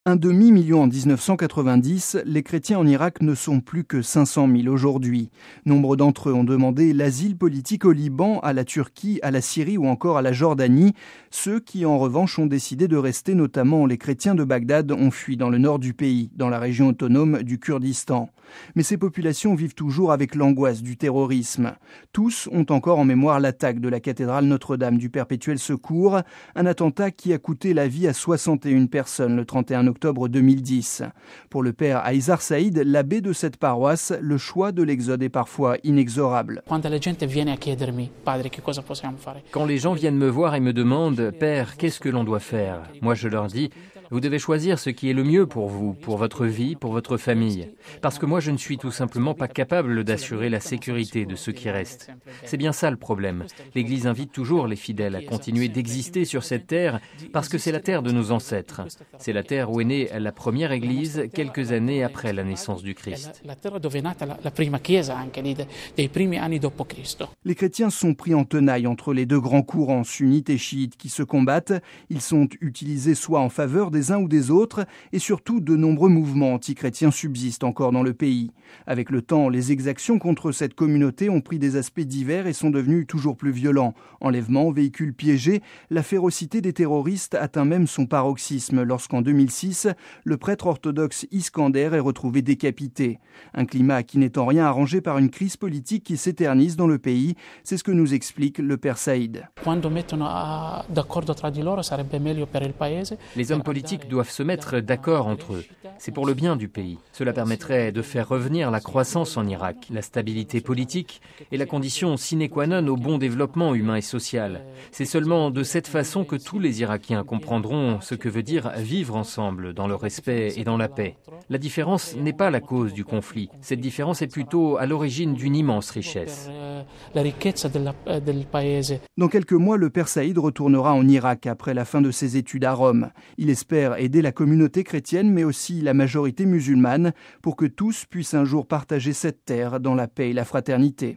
Un demi-million en 1990, les chrétiens en Irak ne sont plus que 500 000 aujourd'hui. Nombre d'entre eux ont demandé l'asile politique au Liban, à la Turquie, à la Syrie ou encore à la Jordanie. Ceux qui, en revanche, ont décidé de rester, notamment les chrétiens de Bagdad, ont fui dans le nord du pays, dans la région autonome du Kurdistan. Mais ces populations vivent toujours avec l'angoisse du terrorisme. Tous ont encore en mémoire l'attaque de la cathédrale Notre-Dame du Perpétuel Secours, un attentat qui a coûté la vie à 61 personnes le 31 octobre 2010. Pour le père Aizar Saïd, l'abbé de cette paroisse, le choix de l'exode est parfois inexorable. Quand les gens viennent me voir et me demandent « Père, qu'est-ce que l'on doit faire ?» Moi je leur dis « Vous devez choisir ce qui est le mieux pour vous, pour votre vie, pour votre famille. Parce que moi je ne suis tout simplement pas capable d'assurer la sécurité de ceux qui restent. » C'est bien ça le problème. L'Église invite toujours les fidèles à continuer d'exister sur cette terre parce que c'est la terre de nos ancêtres. C'est la terre où est née la première Église quelques années après la naissance du Christ. Les chrétiens sont pris en tenaille entre les deux grands courants sunnites et chiites qui se combattent. Ils sont utilisés soit en faveur des uns ou des autres, et surtout de nombreux mouvements antichrétiens subsistent encore dans le pays. Avec le temps, les exactions contre cette communauté ont pris des aspects divers et sont devenus toujours plus violents. Enlèvements, véhicules piégés, la férocité des terroristes atteint même son paroxysme lorsqu'en 2006, le prêtre orthodoxe Iskander est retrouvé décapité. Un climat qui n'est en rien arrangé par une crise politique qui s'éternise dans le pays, c'est ce que nous explique le père Saïd. Les hommes politiques doivent se mettre d'accord entre eux. C'est pour le bien du pays. Cela permettrait de faire revenir la croissance en Irak, la stabilité politique et la condition sine qua non au bon développement humain et social. C'est seulement de cette façon que tous les Irakiens comprendront ce que veut dire vivre ensemble dans le respect et dans la paix. La différence n'est pas la cause du conflit. Cette différence est plutôt à l'origine d'une immense richesse. Dans quelques mois, le père Saïd retournera en Irak après la fin de ses études à Rome. Il espère aider la communauté chrétienne, mais aussi la majorité musulmane, pour que tous puissent un jour partager cette terre dans la paix et la fraternité.